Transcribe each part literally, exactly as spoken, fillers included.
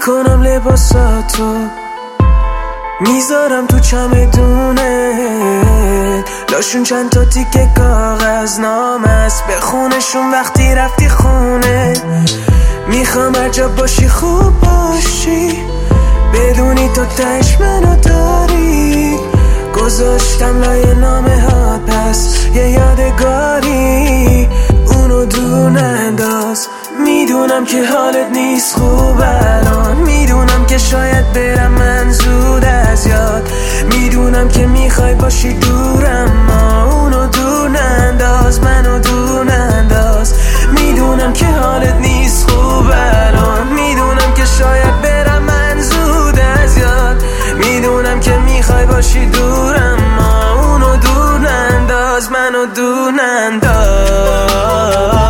میکنم لباساتو میذارم تو چمدونه، لاشون چند تا تیکه کاغذ نام است، بخونشون وقتی رفتی خونه. میخوام هر جا باشی خوب باشی، بدونی تو تهش منو داری. گذاشتم لای نامه ها پس یه یادگاری، اونو دور ننداز. میدونم که حالت نیست خوب الان، میدونم که شاید برم من زود از یاد، میدونم که میخوای باشی دورم، ما اونو دور ننداز، منو دور ننداز. میدونم که حالت نیست خوب الان، میدونم که شاید برم من زود از یاد، میدونم که میخوای باشی دورم، ما اونو دور ننداز، منو دور ننداز.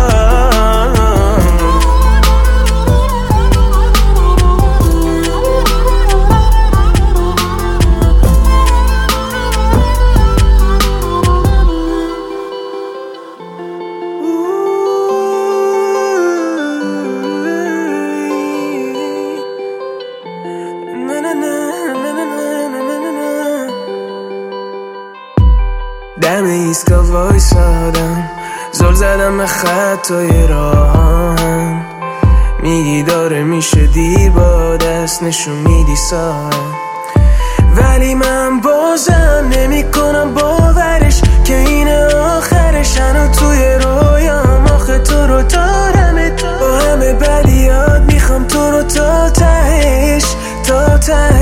دم ایسکا وایسادم، زل زدم به خطای راهان، میگی داره میشه دیر، با دست نشون میدی ساعت، ولی من بازم نمی کنم باورش که این آخرش. هنو توی رویام آخه تو رو دارم، با همه بلیات میخوام تو رو تا تهش، تا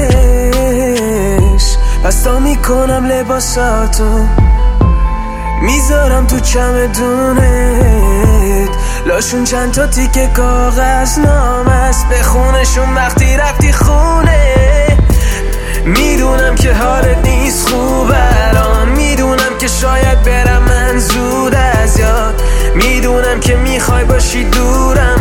تهش. پس تا میکنم لباساتو میذارم تو چمدونت، لاشون چند تا تیکه کاغذ نام است، بخونشون وقتی رفتی خونه. میدونم که حالت نیست خوب الان، میدونم که شاید برم من زود از یاد، میدونم که میخوای باشی دورم،